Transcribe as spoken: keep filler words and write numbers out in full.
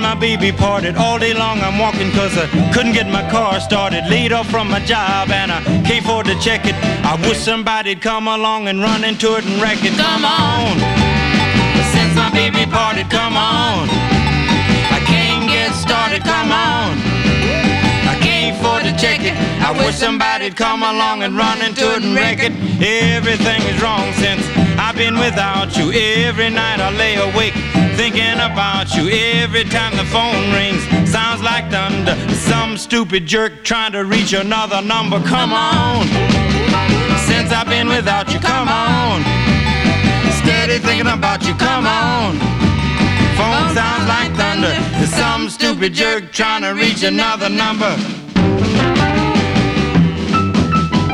my baby parted, all day long I'm walking cause I couldn't get my car started. Laid off from my job and I can't afford to check it. I wish somebody'd come along and run into it and wreck it. Come on, since my baby parted, come on. I can't get started, come on. I can't afford to check it. I wish somebody'd come along and run into it and wreck it. Everything is wrong since I've been without you. Every night I lay awake thinking about you. Every time the phone rings, sounds like thunder. Some stupid jerk trying to reach another number. Come on, since I've been without you, come on. Steady thinking about you, come on. Phone sounds like thunder. Some stupid jerk trying to reach another number.